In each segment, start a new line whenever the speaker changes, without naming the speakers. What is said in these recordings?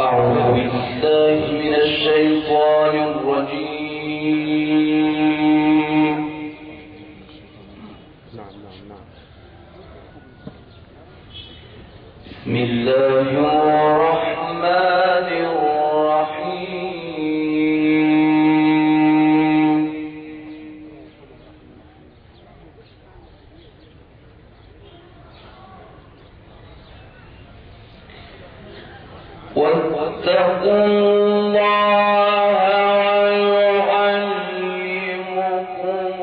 أعوذ بالله من الشيطان الرجيم. بسم الله الرحمن الرحيم. واتقوا الله ويعلمكم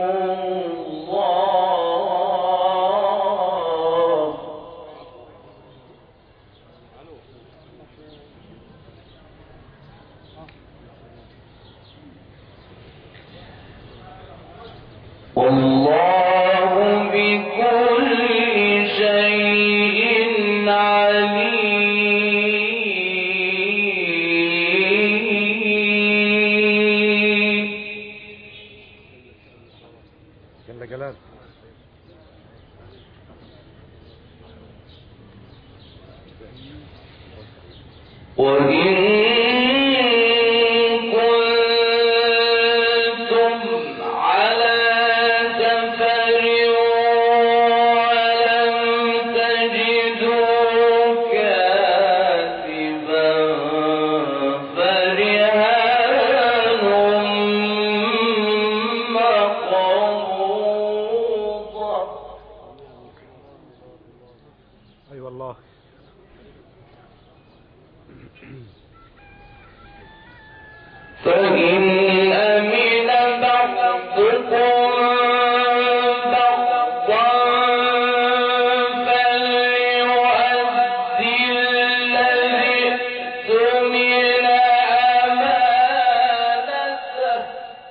الله. والله بكل شيء عليم.
جل جلال.
وإن كنتم على سفر ولم تجدوا كاتبا فرهان مقبوضة.
أي والله.
فإن أمن بعضكم بعضا فليؤدي الذي اؤتمن أمانته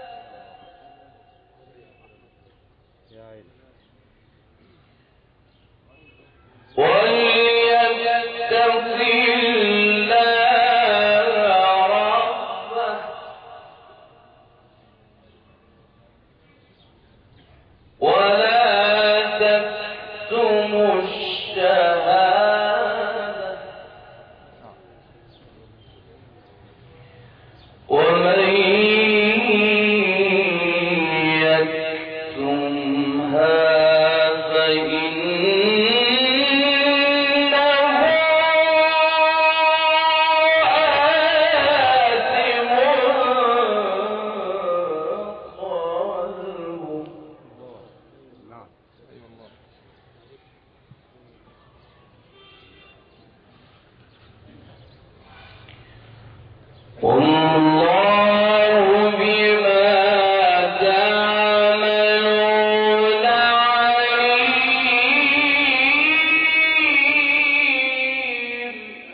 يا عيني.
وليتق الله ربه ولا تكتموا الشهادة ومن يكتمها فإنه آثم قلبه.
نعم. أي والله.
والله بما تعملون عليم.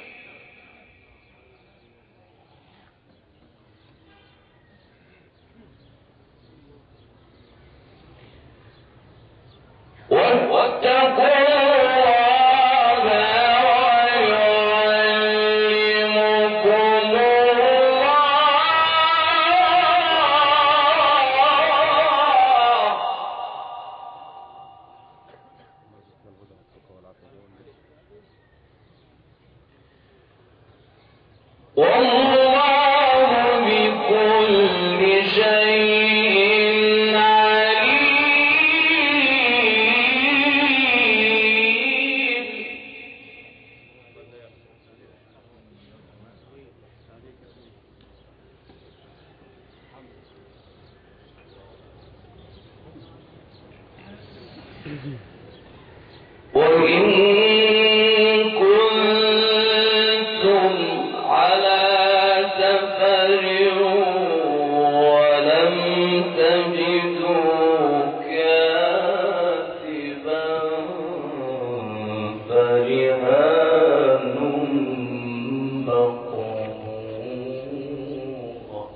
واتقوا الله ويعلمكم الله. والله بكل شيء عليم. وإن كنتم على سفر ولم تجدوا كاتبا فرهان مقبوضة.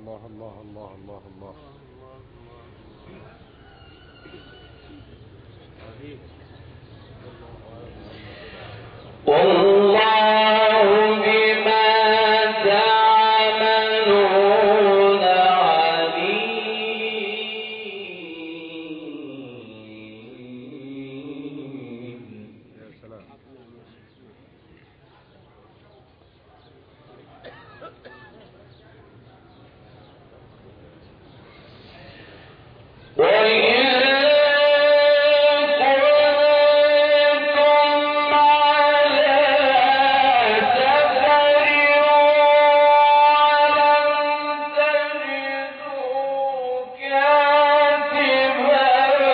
الله الله الله الله الله.
والله بما تعملون عليم.
يا سلام.
وإن كنتم على سفر ولم تجدوا كاتبا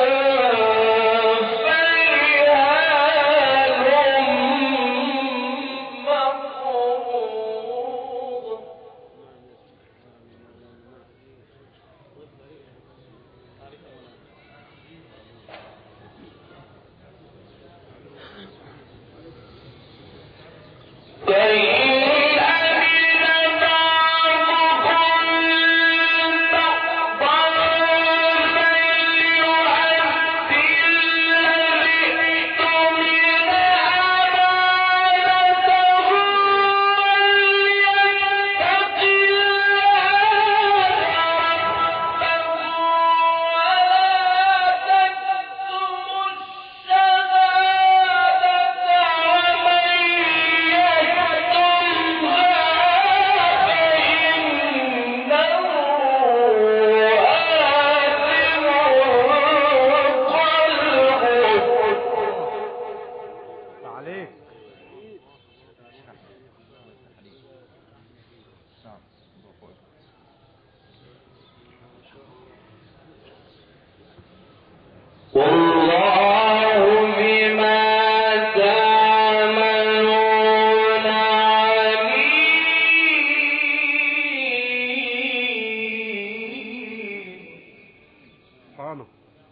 فرهان مقبوض. فإن أمن بعضكم بعضا فليؤدي الذي اؤتمن أمانته وليتق الله ربه ولا تكتموا الشهادة ومن يكتمها فإنه آثم قلبه.
عليك.
والله بما تعملون عليم.
سبحانه.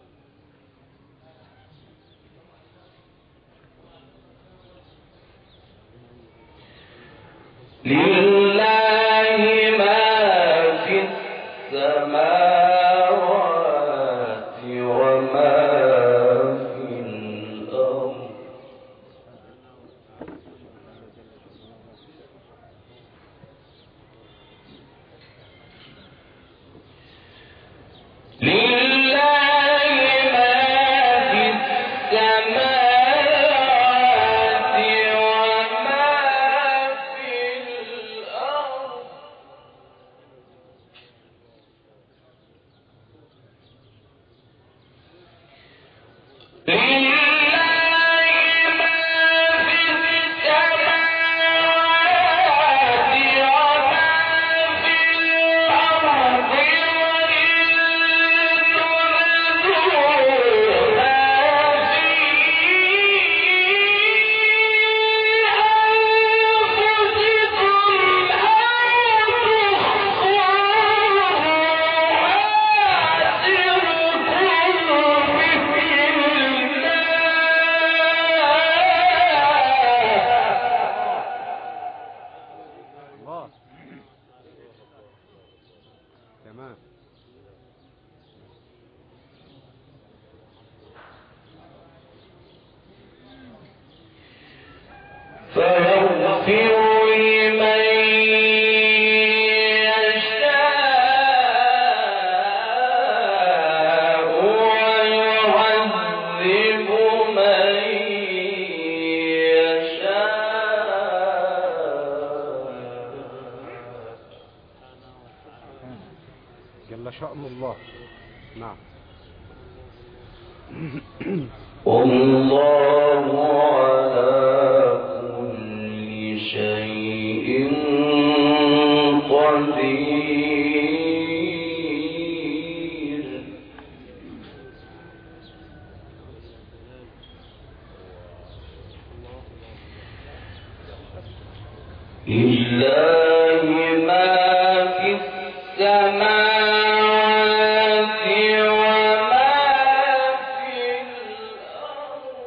لله ما في السماوات وما في الأرض. لله ما في السماوات وما في الأرض.
الله. تمام.
فيغفر لمن يشاء ويعذب من يشاء.
جل شأن الله. نعم.
والله على كل شيء قدير. لله ما في السماوات وما في الأرض.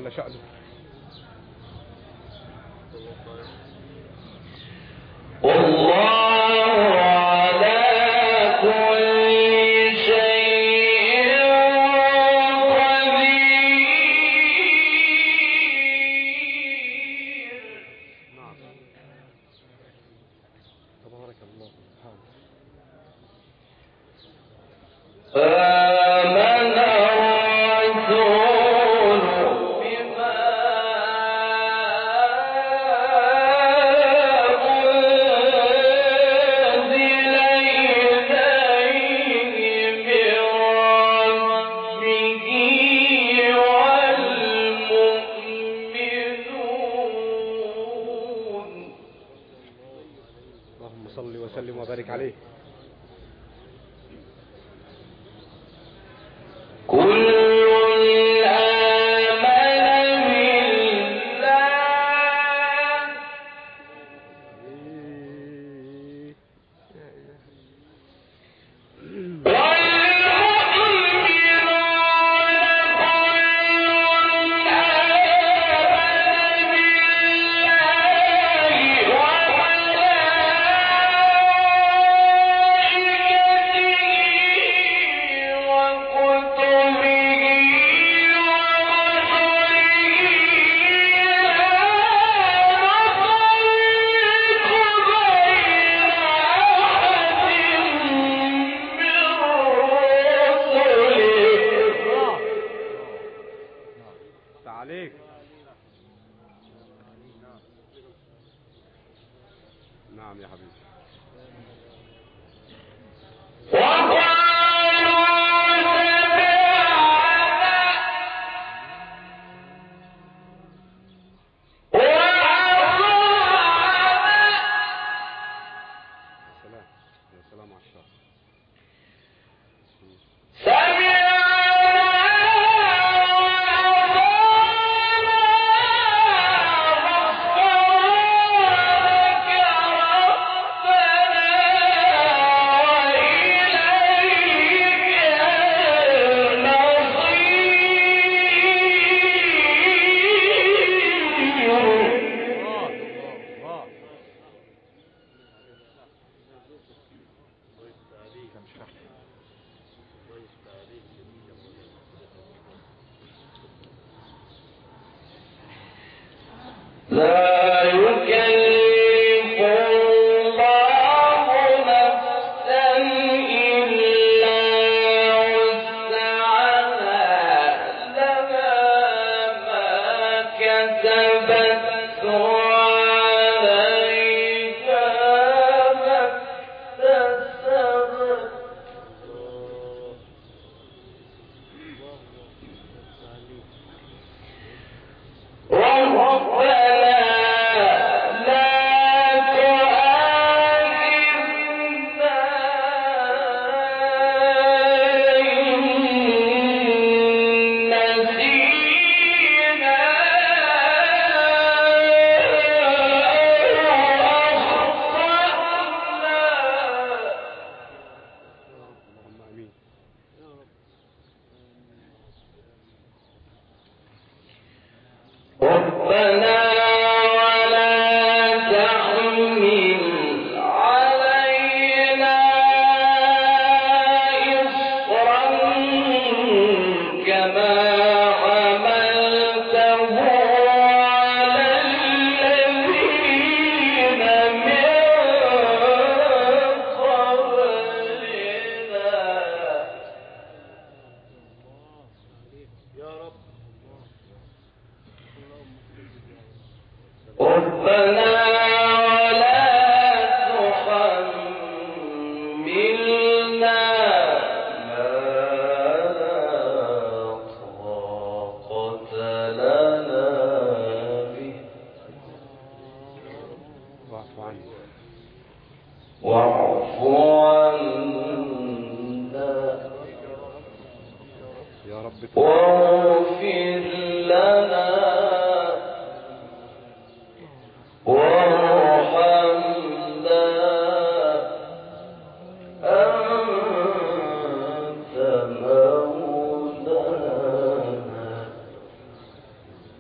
جل شأنه.
والله على كل شيء قدير.
نعم. تبارك الله سبحانه.
آمن الرسول بما أنزل إليه من ربه والمؤمنون.
اللهم صل وسلم وبارك عليه.
كل آمن بالله
عليك. نعم يا حبيبي. سلام يا سلام على الشر.
لا يكلف الله نفسا إلا وسعها لها ما كسبت وعليها ما اكتسبت.
اللهم امين.
ربنا ولا تحمل علينا إصرا كما حملته على الذين من قبلنا. ربنا ولا تحملنا ما لا طاقة لنا به
واعف عني.
واعف عنا
يا رب.
واغفر لنا وارحمنا أنت مولانا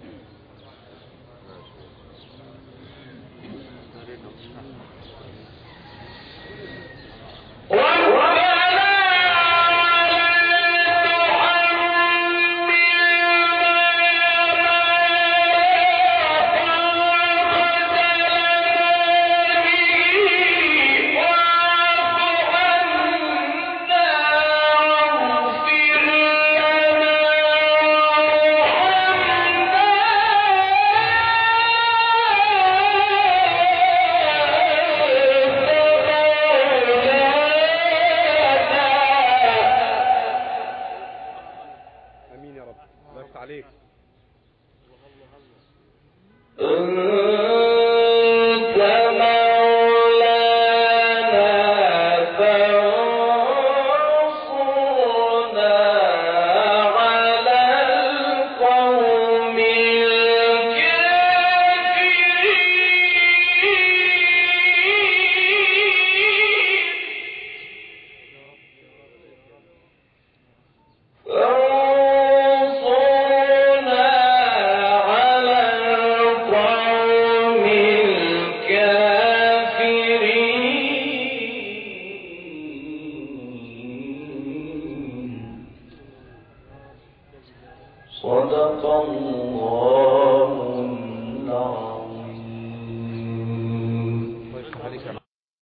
صدق الله